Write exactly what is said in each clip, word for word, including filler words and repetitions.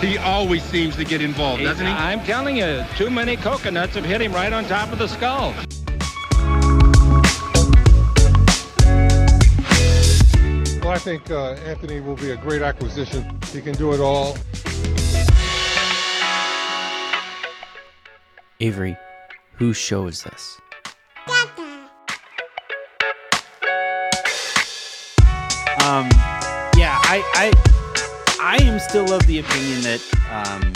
He always seems to get involved, doesn't he? I'm telling you, too many coconuts have hit him right on top of the skull. Well, I think uh, Anthony will be a great acquisition. He can do it all. Avery, whose show is this? Um, yeah, I, I, I am still of the opinion that, um,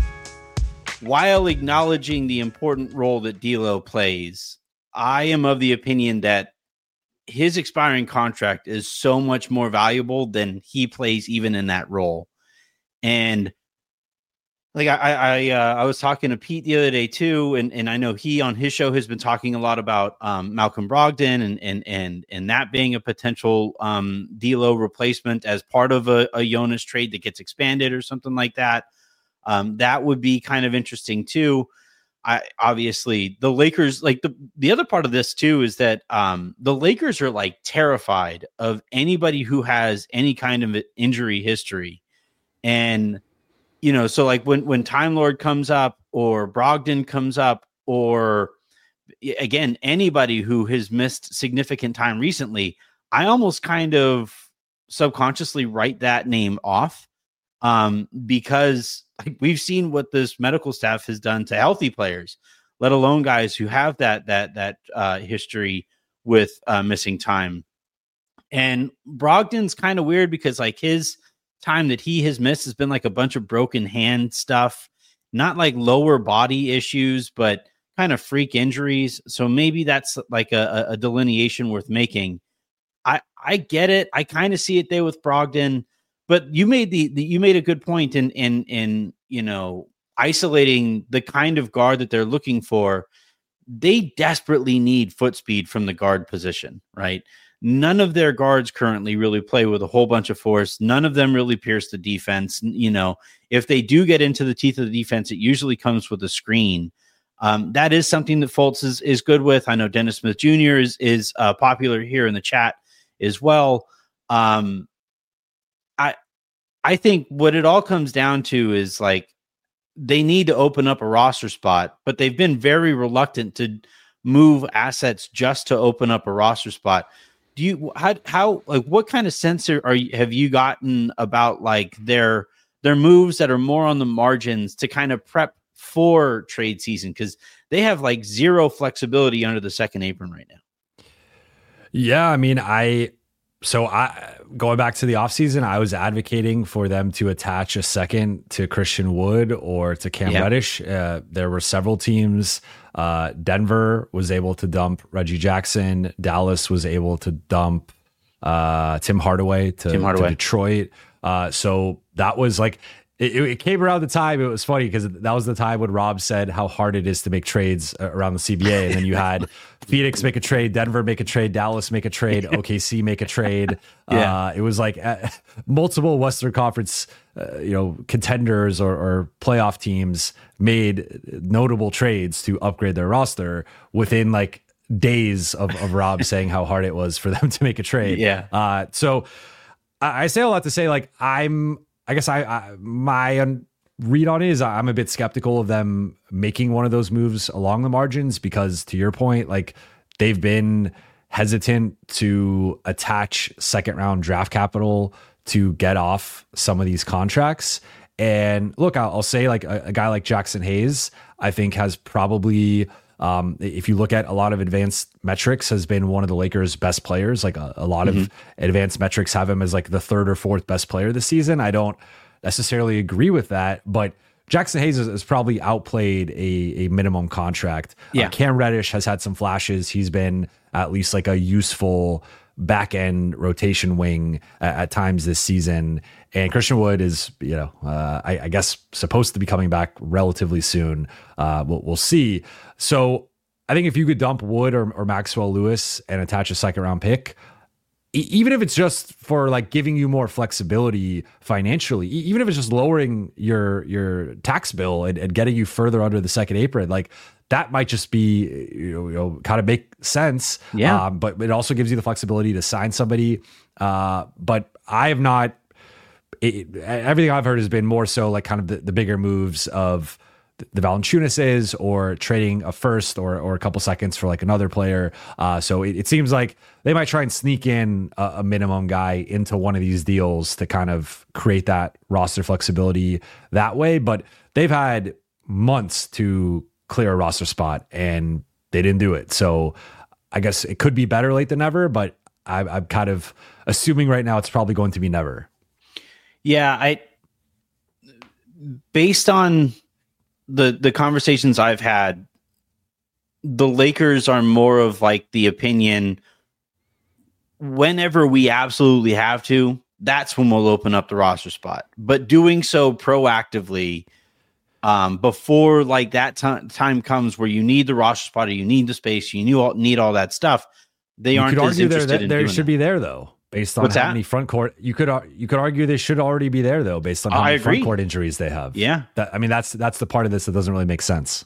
while acknowledging the important role that D'Lo plays, I am of the opinion that his expiring contract is so much more valuable than he plays even in that role. And like I, I, uh, I was talking to Pete the other day too, and, and I know he on his show has been talking a lot about um, Malcolm Brogdon and and and and that being a potential um, D'Lo replacement as part of a, a Jonas trade that gets expanded or something like that. Um, that would be kind of interesting too. I obviously the Lakers, like the the other part of this too is that um, the Lakers are like terrified of anybody who has any kind of injury history, and you know, so like when, when Time Lord comes up or Brogdon comes up or again, anybody who has missed significant time recently, I almost kind of subconsciously write that name off um, because like we've seen what this medical staff has done to healthy players, let alone guys who have that, that, that uh, history with uh, missing time. And Brogdon's kind of weird because like his time that he has missed has been like a bunch of broken hand stuff, not like lower body issues, but kind of freak injuries. So maybe that's like a, a delineation worth making. I, I get it. I kind of see it there with Brogdon, but you made the, the you made a good point in, in, in, you know, isolating the kind of guard that they're looking for. They desperately need foot speed from the guard position, right? None of their guards currently really play with a whole bunch of force. None of them really pierce the defense. You know, if they do get into the teeth of the defense, it usually comes with a screen. Um, that is something that Fultz is, is good with. I know Dennis Smith Junior is, is uh, popular here in the chat as well. Um, I, I think what it all comes down to is like, they need to open up a roster spot, but they've been very reluctant to move assets just to open up a roster spot. Do you how how like what kind of sense are, are you, have you gotten about like their their moves that are more on the margins to kind of prep for trade season, because they have like zero flexibility under the second apron right now? Yeah, I mean, I so I going back to the offseason, I was advocating for them to attach a second to Christian Wood or to Cam Yeah. Reddish. Uh, there were several teams. Uh, Denver was able to dump Reggie Jackson. Dallas was able to dump uh, Tim Hardaway to, Tim Hardaway. to Detroit. Uh, so that was like, it, it came around the time. It was funny because that was the time when Rob said how hard it is to make trades around the C B A. And then you had Phoenix make a trade, Denver make a trade, Dallas make a trade, O K C make a trade. Yeah. Uh, it was like uh, multiple Western Conference Uh, you know, contenders or, or playoff teams made notable trades to upgrade their roster within like days of, of Rob saying how hard it was for them to make a trade. Yeah. Uh, so I, I say a lot to say, like, I'm, I guess I, I my un- read on it is I'm a bit skeptical of them making one of those moves along the margins because, to your point, like they've been hesitant to attach second round draft capital to get off some of these contracts. And look, I'll, I'll say like a, a guy like Jackson Hayes, I think has probably, um, if you look at a lot of advanced metrics, has been one of the Lakers' best players. Like a, a lot mm-hmm. of advanced metrics have him as like the third or fourth best player this season. I don't necessarily agree with that, but Jackson Hayes has, has probably outplayed a, a minimum contract. Yeah. Uh, Cam Reddish has had some flashes. He's been at least like a useful back end rotation wing at, at times this season. And Christian Wood is, you know, uh, I, I guess supposed to be coming back relatively soon. Uh, we'll, we'll see. So I think if you could dump Wood or, or Maxwell Lewis and attach a second round pick, e- even if it's just for like giving you more flexibility financially, e- even if it's just lowering your your tax bill and, and getting you further under the second apron, like that might just be, you know, you know kind of make sense. Yeah. Um, but it also gives you the flexibility to sign somebody. Uh, but I have not it, everything I've heard has been more so like kind of the, the bigger moves of the Valanciunas or trading a first or or a couple seconds for like another player. Uh, so it, it seems like they might try and sneak in a, a minimum guy into one of these deals to kind of create that roster flexibility that way. But they've had months to clear a roster spot and they didn't do it. So I guess it could be better late than never, but I, I'm kind of assuming right now it's probably going to be never. Yeah, I based on the the conversations I've had, the Lakers are more of like the opinion, whenever we absolutely have to, that's when we'll open up the roster spot. But doing so proactively, um, before like that t- time comes where you need the roster spot or you need the space, you need all, need all that stuff, they you aren't could as argue interested there, in there doing should that. be there though. Based on What's how that? many front court, you could you could argue they should already be there though, based on how I many agree. front court injuries they have. Yeah, that, I mean that's that's the part of this that doesn't really make sense.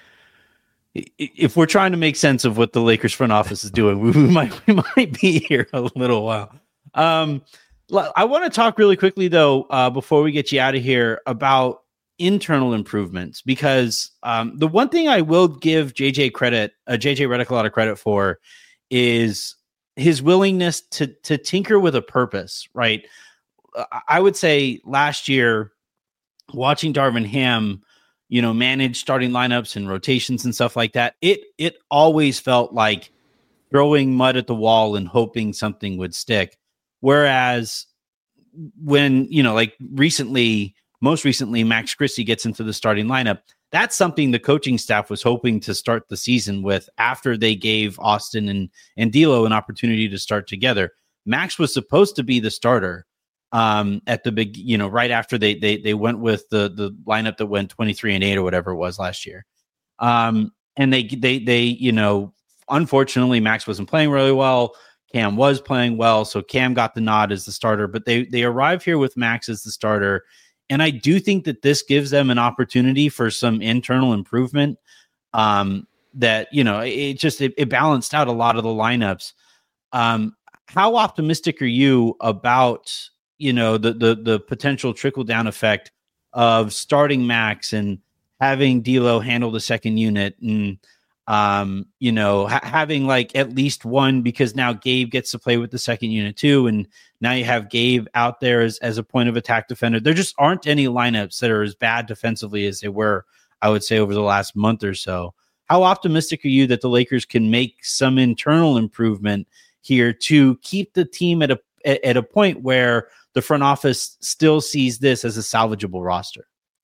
If we're trying to make sense of what the Lakers front office is doing, we, we might we might be here a little while. Um, I want to talk really quickly though, uh, before we get you out of here, about internal improvements, because um, the one thing I will give J J credit, uh, J J Redick a lot of credit for, is his willingness to to tinker with a purpose, right? I would say last year, watching Darvin Ham, you know, manage starting lineups and rotations and stuff like that, it it always felt like throwing mud at the wall and hoping something would stick. Whereas when, you know, like recently, most recently, Max Christie gets into the starting lineup, that's something the coaching staff was hoping to start the season with after they gave Austin and, and D'Lo an opportunity to start together. Max was supposed to be the starter um, at the big, you know, right after they they they went with the the lineup that went twenty-three and eight or whatever it was last year. Um, and they they they, you know, unfortunately, Max wasn't playing really well. Cam was playing well, so Cam got the nod as the starter, but they they arrive here with Max as the starter. And I do think that this gives them an opportunity for some internal improvement um, that, you know, it just, it, it balanced out a lot of the lineups. Um, how optimistic are you about, you know, the, the, the potential trickle down effect of starting Max and having D'Lo handle the second unit and, um, you know, ha- having like at least one, because now Gabe gets to play with the second unit too. And now you have Gabe out there as, as a point of attack defender. There just aren't any lineups that are as bad defensively as they were, I would say, over the last month or so. How optimistic are you that the Lakers can make some internal improvement here to keep the team at a, at a point where the front office still sees this as a salvageable roster?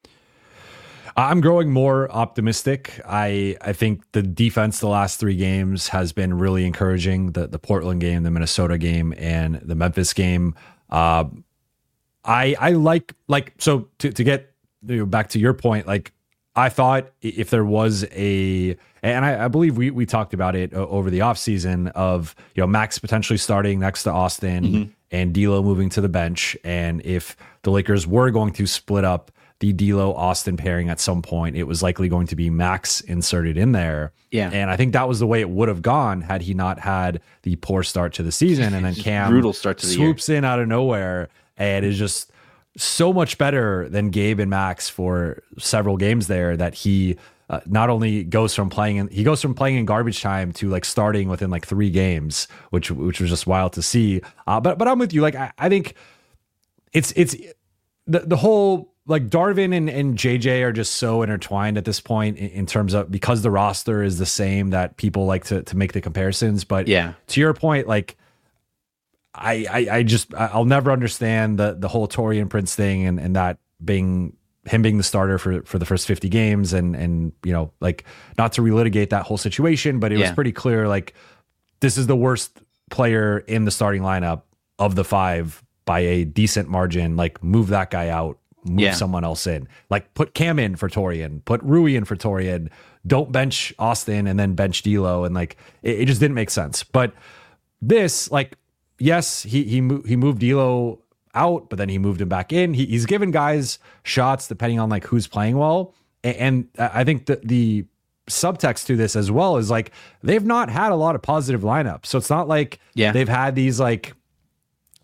I'm growing more optimistic. I I think the defense the last three games has been really encouraging. The the Portland game, the Minnesota game, and the Memphis game. Uh, I I like like so to to get you know, back to your point. Like I thought if there was a, and I, I believe we we talked about it over the offseason of you know Max potentially starting next to Austin mm-hmm. and D'Lo moving to the bench, and if the Lakers were going to split up the D'Lo Austin pairing at some point, it was likely going to be Max inserted in there. Yeah. And I think that was the way it would have gone had he not had the poor start to the season. And then Cam brutal start to the swoops year. in out of nowhere and is just so much better than Gabe and Max for several games there that he uh, not only goes from playing in, he goes from playing in garbage time to like starting within like three games, which, which was just wild to see. Uh, but, but I'm with you. Like, I, I think it's, it's the, the whole, like Darvin and, and J J are just so intertwined at this point in, in terms of because the roster is the same that people like to to make the comparisons. But yeah, to your point, like I I, I just I'll never understand the the whole Taurean Prince thing and, and that being him being the starter for for the first fifty games and and you know like not to relitigate that whole situation, but it yeah. was pretty clear like this is the worst player in the starting lineup of the five by a decent margin. Like move that guy out. Move yeah. someone else in. Like put Cam in for Taurean, put Rui in for Taurean. Don't bench Austin and then bench D'Lo, and like it, it just didn't make sense. But this, like, yes, he he mo- he moved D'Lo out, but then he moved him back in. He, he's given guys shots depending on like who's playing well, and, and I think that the subtext to this as well is like they've not had a lot of positive lineups, so it's not like yeah. they've had these like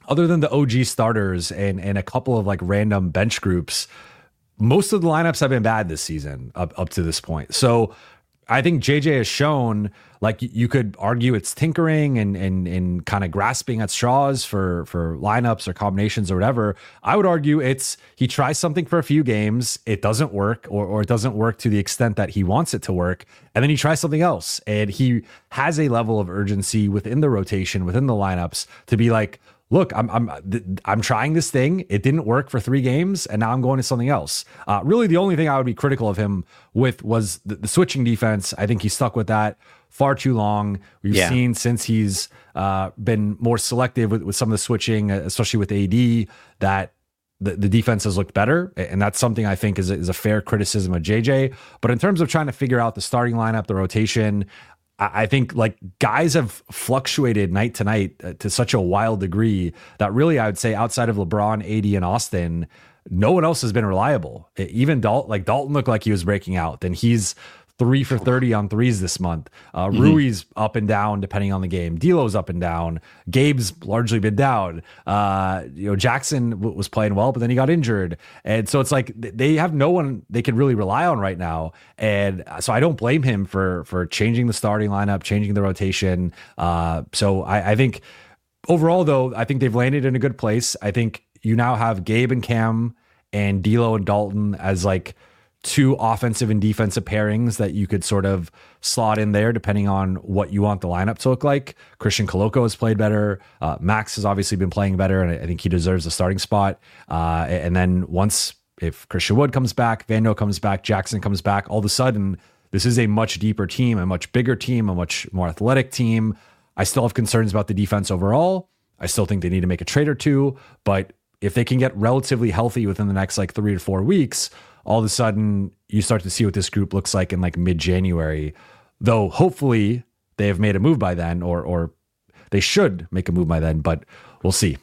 other than the O G starters and and a couple of like random bench groups, most of the lineups have been bad this season up, up to this point. So I think J J has shown, like, you could argue it's tinkering and and and kind of grasping at straws for for lineups or combinations or whatever. I would argue it's he tries something for a few games, it doesn't work, or or it doesn't work to the extent that he wants it to work, and then he tries something else. And he has a level of urgency within the rotation, within the lineups, to be like, look, I'm I'm I'm trying this thing. It didn't work for three games, and now I'm going to something else. Uh, really, the only thing I would be critical of him with was the, the switching defense. I think he stuck with that far too long. We've yeah. seen since he's uh, been more selective with, with some of the switching, especially with A D, that the, the defense has looked better, and that's something I think is a, is a fair criticism of J J. But in terms of trying to figure out the starting lineup, the rotation, I think like guys have fluctuated night to night to such a wild degree that really I would say outside of LeBron, A D, and Austin, no one else has been reliable. Even Dalton, like Dalton looked like he was breaking out, and he's three for thirty on threes this month. Uh, mm-hmm. Rui's up and down depending on the game. D'Lo's up and down. Gabe's largely been down. Uh, you know, Jackson w- was playing well, but then he got injured, and so it's like they have no one they can really rely on right now. And so I don't blame him for for changing the starting lineup, changing the rotation. Uh, so I, I think overall, though, I think they've landed in a good place. I think you now have Gabe and Cam and D'Lo and Dalton as like two offensive and defensive pairings that you could sort of slot in there depending on what you want the lineup to look like. Christian Koloko has played better. Uh, Max has obviously been playing better, and I think he deserves a starting spot. Uh, and then once, if Christian Wood comes back, Vando comes back, Jackson comes back, all of a sudden, this is a much deeper team, a much bigger team, a much more athletic team. I still have concerns about the defense overall. I still think they need to make a trade or two, but if they can get relatively healthy within the next like three to four weeks, all of a sudden you start to see what this group looks like in like mid-January, though hopefully they have made a move by then, or or they should make a move by then, but we'll see.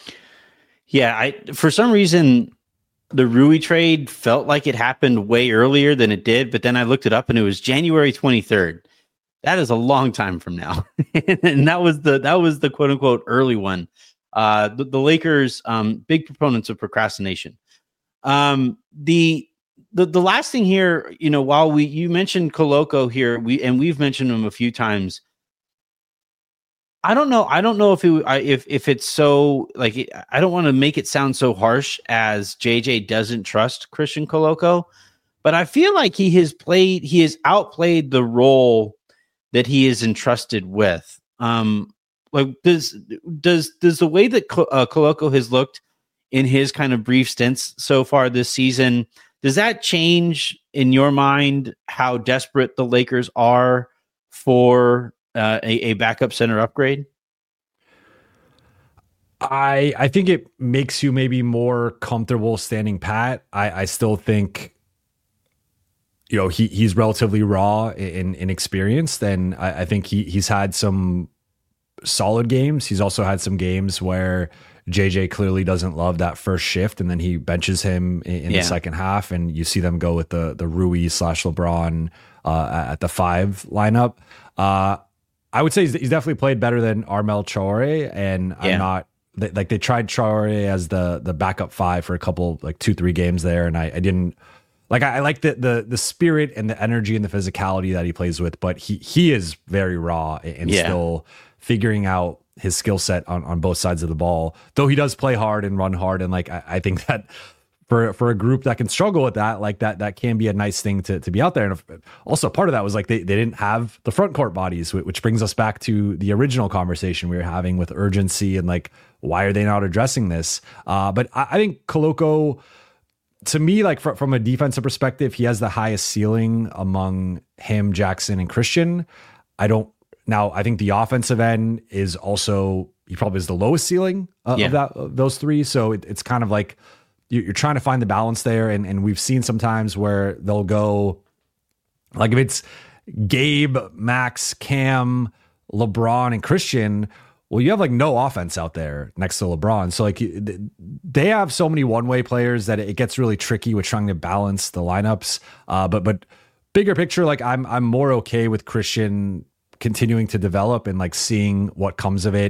Yeah, I for some reason the Rui trade felt like it happened way earlier than it did, but then I looked it up and it was January twenty-third. That is a long time from now. And that was the that was the quote unquote early one. Uh the, the Lakers, um big proponents of procrastination. Um, the, the, the last thing here, you know, while we, you mentioned Koloko here, we, and we've mentioned him a few times. I don't know. I don't know if it, if, if it's so like, I don't want to make it sound so harsh as J J doesn't trust Christian Koloko, but I feel like he has played, he has outplayed the role that he is entrusted with. Um, like does, does, does the way that uh, Koloko has looked in his kind of brief stints so far this season, does that change in your mind how desperate the Lakers are for uh, a, a backup center upgrade? I I think it makes you maybe more comfortable standing pat. I, I still think, you know, he he's relatively raw in inexperienced, and I, I think he he's had some solid games. He's also had some games where J J clearly doesn't love that first shift, and then he benches him in, in yeah. the second half, and you see them go with the the Rui slash LeBron uh, at the five lineup. Uh, I would say he's, he's definitely played better than Armel Traore, and yeah. I'm not they, like they tried Traore as the the backup five for a couple like two three games there, and I, I didn't like I, I like the the the spirit and the energy and the physicality that he plays with, but he he is very raw and yeah. still figuring out his skill set on, on both sides of the ball, though he does play hard and run hard. And like, I, I think that for, for a group that can struggle with that, like that, that can be a nice thing to, to be out there. And if, also part of that was like, they, they didn't have the front court bodies, which brings us back to the original conversation we were having with urgency and like, why are they not addressing this? Uh, but I, I think Koloko, to me, like fr- from a defensive perspective, he has the highest ceiling among him, Jackson, and Christian. I don't, Now, I think the offensive end is also, he probably is the lowest ceiling uh, yeah. of that of those three. So it, it's kind of like you're trying to find the balance there. And, and we've seen sometimes where they'll go, like if it's Gabe, Max, Cam, LeBron, and Christian, well, you have like no offense out there next to LeBron. So like they have so many one-way players that it gets really tricky with trying to balance the lineups. Uh, but but bigger picture, like I'm I'm more okay with Christian continuing to develop and like seeing what comes of it.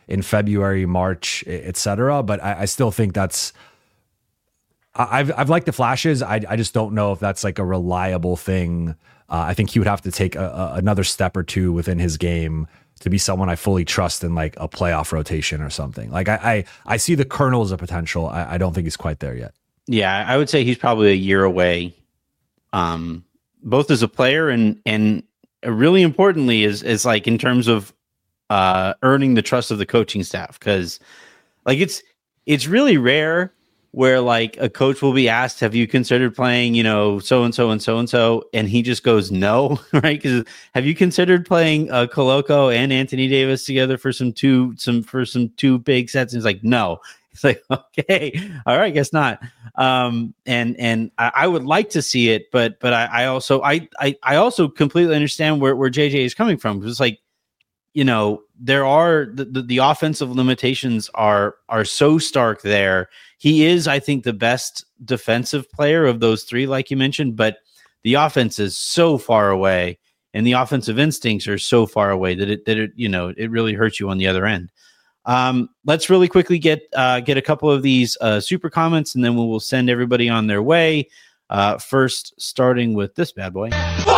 in February, March, et cetera. But I, I still think that's, I've I've liked the flashes. I I just don't know if that's like a reliable thing. Uh, I think he would have to take a, a, another step or two within his game to be someone I fully trust in like a playoff rotation or something. Like I I, I see the kernels of potential. I, I don't think he's quite there yet. Yeah, I would say he's probably a year away, um, both as a player and and really importantly is is like in terms of uh, earning the trust of the coaching staff, because like it's it's really rare where like a coach will be asked, have you considered playing, you know, so-and-so and so-and-so, and he just goes, no, right? Because have you considered playing uh, Koloko and Anthony Davis together for some two, some, for some two big sets? And he's like, no. It's like, okay, all right, guess not. Um, and, and I, I would like to see it, but, but I, I also, I, I, I also completely understand where, where J J is coming from. Because it's like, you know, there are the, the, the offensive limitations are, are so stark there. He is, I think, the best defensive player of those three, like you mentioned, but the offense is so far away and the offensive instincts are so far away that it, that it, you know, it really hurts you on the other end. Um, let's really quickly get, uh, get a couple of these, uh, super comments, and then we will send everybody on their way. Uh, first starting with this bad boy.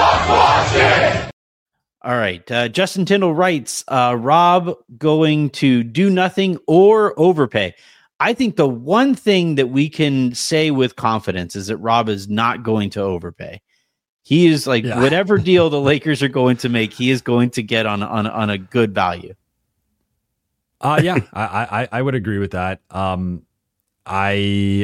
All right. Uh, Justin Tyndall writes, uh, Rob going to do nothing or overpay. I think the one thing that we can say with confidence is that Rob is not going to overpay. He is like, yeah. Whatever deal the Lakers are going to make, he is going to get on, on, on a good value. Uh, yeah, I, I, I would agree with that. Um, I,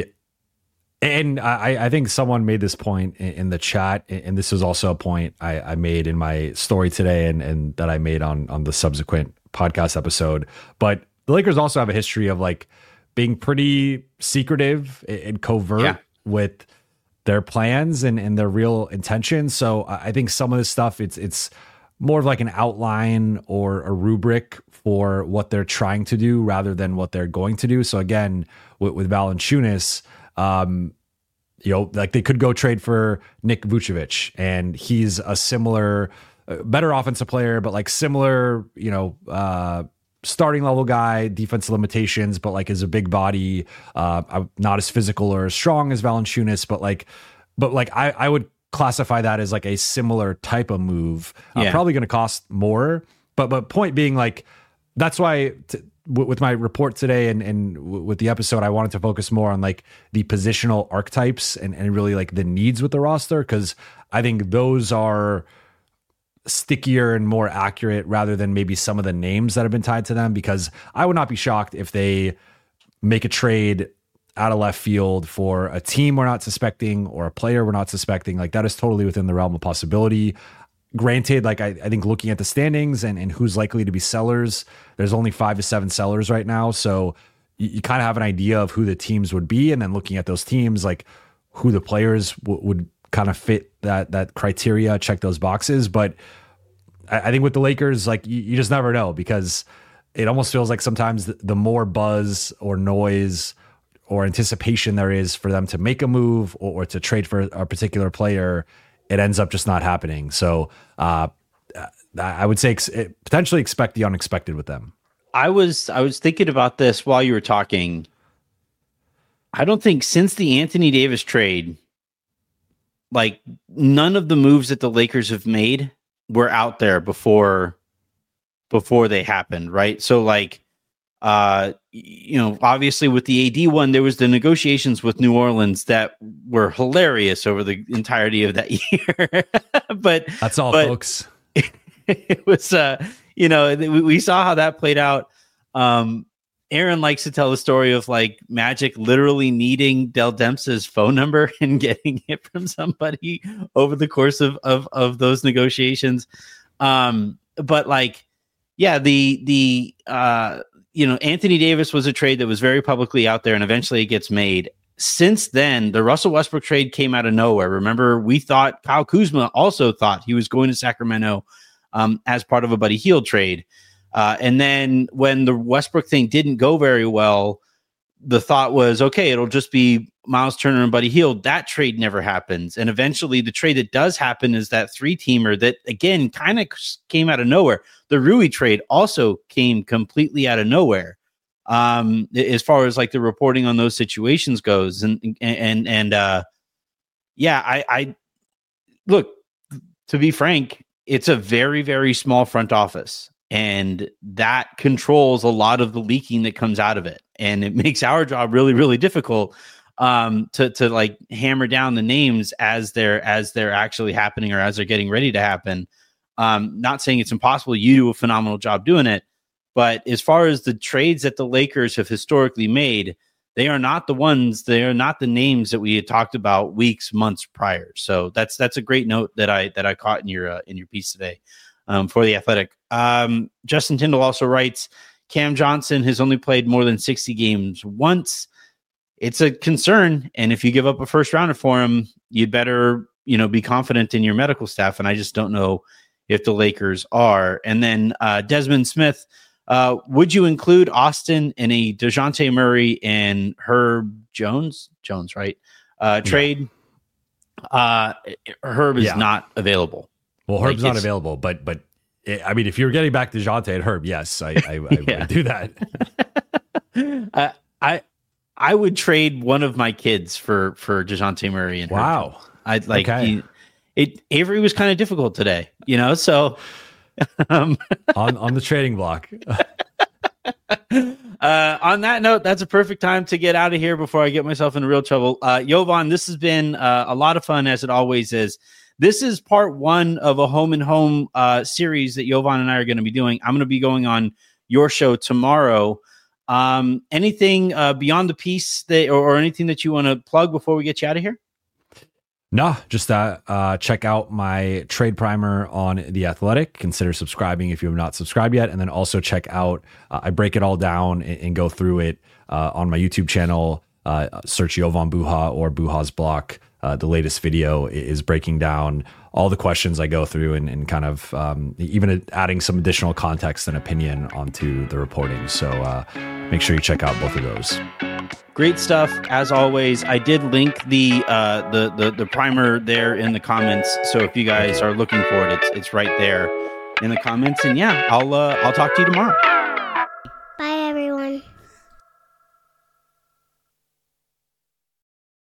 and I, I think someone made this point in, in the chat, and this was also a point I, I made in my story today and, and that I made on, on the subsequent podcast episode. But the Lakers also have a history of like being pretty secretive and covert yeah. with their plans and, and their real intentions. So I think some of this stuff, it's, it's more of like an outline or a rubric for what they're trying to do rather than what they're going to do. So again, with, with Valanciunas, um, you know, like they could go trade for Nick Vucevic, and he's a similar, uh, better offensive player, but like similar, you know, uh, starting level guy, defensive limitations, but like is a big body, uh, not as physical or as strong as Valanciunas, but like, but like I, I would classify that as like a similar type of move. Uh, yeah. Probably going to cost more, but but point being, like that's why t- w- with my report today and and w- with the episode, I wanted to focus more on like the positional archetypes and and really like the needs with the roster, because I think those are stickier and more accurate rather than maybe some of the names that have been tied to them. Because I would not be shocked if they make a trade out of left field for a team we're not suspecting or a player we're not suspecting. Like that is totally within the realm of possibility. Granted, like I, I think looking at the standings and, and who's likely to be sellers, there's only five to seven sellers right now. So you, you kind of have an idea of who the teams would be. And then looking at those teams, like who the players w- would kind of fit that, that criteria, check those boxes. But I, I think with the Lakers, like you, you just never know, because it almost feels like sometimes the, the more buzz or noise or anticipation there is for them to make a move or, or to trade for a particular player, it ends up just not happening. So uh, I would say ex- potentially expect the unexpected with them. I was I was thinking about this while you were talking. I don't think since the Anthony Davis trade, like none of the moves that the Lakers have made were out there before before they happened, right? So like, uh, you know, obviously with the A D one, there was the negotiations with New Orleans that were hilarious over the entirety of that year. But that's all, but folks. It, it was, uh, you know, we, we saw how that played out. Um, Aaron likes to tell the story of like Magic literally needing Del Demps' phone number and getting it from somebody over the course of of, of those negotiations. Um, but like, yeah, the the uh, you know, Anthony Davis was a trade that was very publicly out there, and eventually it gets made. Since then, the Russell Westbrook trade came out of nowhere. Remember, we thought Kyle Kuzma also thought he was going to Sacramento um, as part of a Buddy Hield trade. Uh, and then when the Westbrook thing didn't go very well, the thought was, okay, it'll just be Miles Turner and Buddy Hield. That trade never happens. And eventually the trade that does happen is that three-teamer that, again, kind of came out of nowhere. The Rui trade also came completely out of nowhere. Um, as far as like the reporting on those situations goes. And, and, and, uh, yeah, I, I look, to be frank, it's a very, very small front office, and that controls a lot of the leaking that comes out of it. And it makes our job really, really difficult, um, to, to like hammer down the names as they're, as they're actually happening or as they're getting ready to happen. Um, not saying it's impossible. You do a phenomenal job doing it. But as far as the trades that the Lakers have historically made, they are not the ones, they are not the names that we had talked about weeks, months prior. So that's that's a great note that I that I caught in your uh, in your piece today, um, for The Athletic. Um, Justin Tyndall also writes, Cam Johnson has only played more than sixty games once. It's a concern, and if you give up a first rounder for him, you'd better, you know, be confident in your medical staff. And I just don't know if the Lakers are. And then uh, Desmond Smith. Uh, would you include Austin in a DeJounte Murray and Herb Jones, Jones, right? Uh, trade. Yeah. Uh, Herb is yeah. not available. Well, Herb's like not available, but, but it, I mean, if you're getting back DeJounte and Herb, yes, I, I, I yeah. would do that. uh, I, I would trade one of my kids for, for DeJounte Murray and wow. Herb. I'd like, okay. he, it, Avery was kind of difficult today, you know, so, um, on on the trading block. uh, on that note, that's a perfect time to get out of here before I get myself in real trouble. Uh, Jovan, this has been uh, a lot of fun, as it always is. This is part one of a home and home uh, series that Jovan and I are going to be doing. I'm going to be going on your show tomorrow. Um, anything uh, beyond the piece that, or, or anything that you want to plug before we get you out of here? No, just uh, uh, check out my trade primer on The Athletic. Consider subscribing if you have not subscribed yet. And then also check out, uh, I break it all down and, and go through it uh, on my YouTube channel. Uh, search Jovan Buha or Buha's Block. Uh, the latest video is breaking down all the questions I go through and, and kind of um, even adding some additional context and opinion onto the reporting. So uh, make sure you check out both of those. Great stuff, as always. I did link the, uh, the the the primer there in the comments, so if you guys are looking for it, it's it's right there in the comments. And yeah, I'll uh, I'll talk to you tomorrow.